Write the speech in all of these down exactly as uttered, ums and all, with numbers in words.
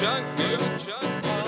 junk, nigga. Junk, nigga.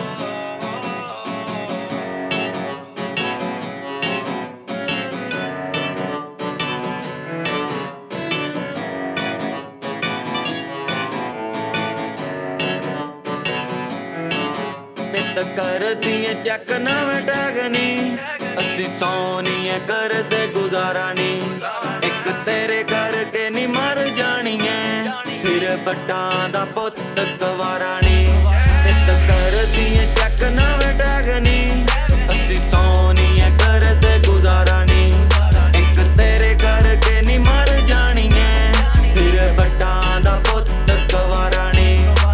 ਨਿੱਤ ਕਰਦੀ ਐ ਚੱਕ ਨਵੇਂ ਟੈਗ ਨੀ, ਅਸੀਂ ਸੋਹਣੀ ਐ ਕਰਦੇ ਗੁਜ਼ਾਰਾ ਨੀ। ਇੱਕ ਤੇਰੇ ਕਰਕੇ ਨੀ ਮਰ ਜਾਣੀ ਐ, ਫਿਰ ਬੱਟਾਂ ਦਾ ਪੁੱਤ ਗਵਾਰਾ ਨੀ। ਨਿੱਤ ਕਰਦੀ ਐ ਚੱਕ ਨਵੇਂ ਟੈਗ ਨੀ, ਅਸੀਂ ਸੋਹਣੀ ਐ ਕਰਦੇ ਗੁਜ਼ਾਰਾ ਨੀ। ਇੱਕ ਤੇਰੇ ਕਰਕੇ ਨੀ ਮਰ ਜਾਣੀ ਐ, ਫਿਰ ਬੱਟਾਂ ਦਾ ਪੁੱਤ ਗਵਾਰਾ ਨੀ।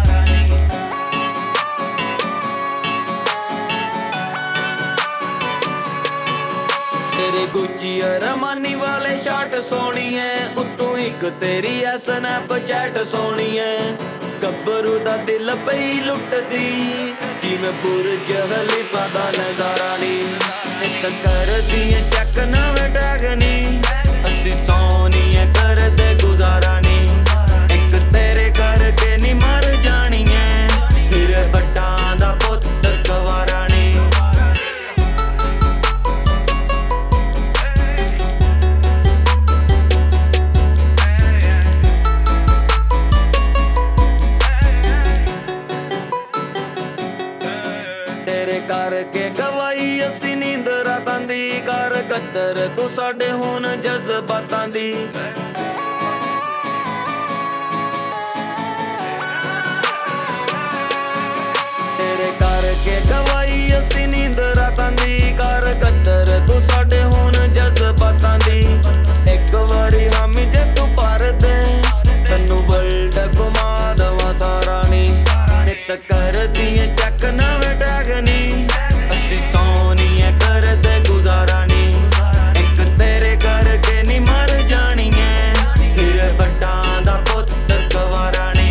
ਤੇਰੇ ਗੁੱਚੀ ਅਰਮਾਨੀ ਵਾਲੇ ਸ਼ਾਟ ਸੋਹਣੀ ਐ, ਉੱਤੋਂ ਇੱਕ ਤੇਰੀ ਐ ਸਨੈਪਚੈਟ ਸੋਹਣੀ ਐ। ਗੱਭਰੂ ਦਾ ਦਿਲ ਪਈ ਲੁੱਟਦੀ, ਜਿਵੇਂ ਬੁਰਜ ਖਲੀਫਾ ਦਾ ਨਜ਼ਾਰਾ ਨੀ। ਨਿੱਤ ਕਰਦੀ ਐ ਚੱਕ ਨਵੇਂ ਟੈਗ ਨੀ, ਅਸੀਂ ਸੋਹਣੀ ਐ ਕਰਦੇ ਗੁਜ਼ਾਰਾ ਨੀ। ਇੱਕ ਤੇਰੇ ਕਰਕੇ ਨੀ ਮਰ ਜਾਣੀ ਐ, ਫਿਰ ਬੱਟਾਂ ਦਾ ਪੁੱਤ ਗਵਾਰਾ ਨੀ। ਤੇਰੇ ਕਰਕੇ ਗਵਾਈ ਅਸੀਂ ਨੀਂਦ ਰਾਤਾਂ ਦੀ, ਕਰ ਕਦਰ ਤੂੰ ਸਾਡੇ ਹੁਣ ਜਜ਼ਬਾਤਾਂ ਦੀ। ਤੇਰੇ ਕਰਕੇ ਗਵਾਈ ਅਸੀਂ ਨੀਂਦ ਰਾਤਾਂ ਦੀ, ਕਰ ਕਦਰ ਤੂੰ ਸਾਡੇ ਹੁਣ ਜਜ਼ਬਾਤਾਂ ਦੀ। ਇੱਕ ਵਾਰੀ ਹਾਮੀ ਜੇ ਤੂੰ ਭਰ ਦੇ, ਤੈਨੂੰ ਵਰਲਡ ਘੁਮਾ ਦਵਾਂ ਸਾਰਾ ਨੀ। ਨਿੱਤ ਕਰਦੀ ਐ ਚੱਕ ਨਵੇਂ ਟੈਗ ਨੀ, ਅਸੀਂ ਸੋਹਣੀ ਐ ਕਰਦੇ ਗੁਜ਼ਾਰਾ ਨੀ। ਇੱਕ ਤੇਰੇ ਕਰਕੇ ਨੀ ਮਰ ਜਾਣੀ ਐ, ਫਿਰ ਬੱਟਾਂ ਦਾ ਪੁੱਤ ਗਵਾਰਾ ਨੀ।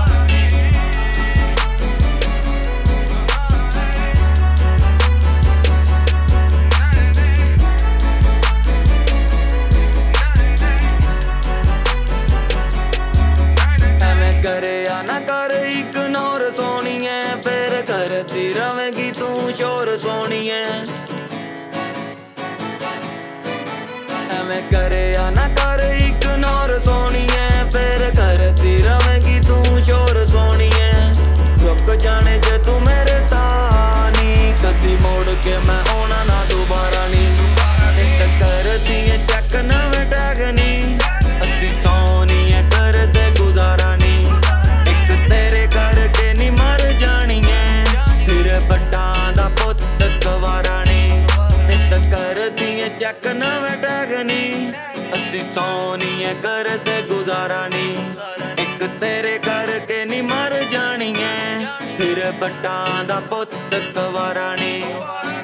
ਐਵੇਂ ਕਰਿਆ ਨਾ ਕਰ ਇਗਨੋਰ ਸੋਹਣੀ ਐ, ਫਿਰ ਕਰਦੀ ਰਵੇਂਗੀ ਤੂੰ ਸ਼ੋਰ ਸੋਹਣੀ ਐ। ਐਵੇਂ ਕਰਿਆ ਨਾ ਕਰ ਇਗਨੋਰ ਸੋਹਣੀ ਐ, ਫਿਰ ਕਰਦੀ ਰਵੇਂਗੀ ਤੂੰ ਸ਼ੋਰ ਸੋਹਣੀ ਐ। ਰੁਕ ਜਾਣੇ ਜੇ ਤੂੰ ਮੇਰੇ ਸਾਹ ਨੀ, ਕਦੀ ਮੋੜ ਕੇ ਮੈਂ ਆਉਣਾ ਨਾ ਦੁਬਾਰਾ ਨੀ। ਨਿੱਤ ਕਰਦੀ ਐ ਚੱਕ ਨਵੇਂ ਟੈਗ ਨੀ, ਅਸੀਂ ਸੋਹਣੀ ਐ ਕਰਦੇ ਗੁਜ਼ਾਰਾ ਨੀ। ਇੱਕ ਤੇਰੇ ਕਰਕੇ ਨੀ ਮਰ ਜਾਣੀ ਐ, ਫਿਰ ਬੱਟਾਂ ਦਾ ਪੁੱਤ ਗਵਾਰਾ ਨੀ। ਨਿੱਤ ਕਰਦੀ ਐ ਚੱਕ ਨਵੇਂ ਟੈਗ ਨੀ, ਅਸੀਂ ਸੋਹਣੀ ਐ ਕਰਦੇ ਗੁਜ਼ਾਰਾ ਨੀ। ਇੱਕ ਤੇਰੇ ਕਰਕੇ ਨੀ ਮਰ ਜਾਣੀ ਐ, ਫਿਰ ਬੱਟਾਂ ਦਾ ਪੁੱਤ ਗਵਾਰਾ ਨੀ।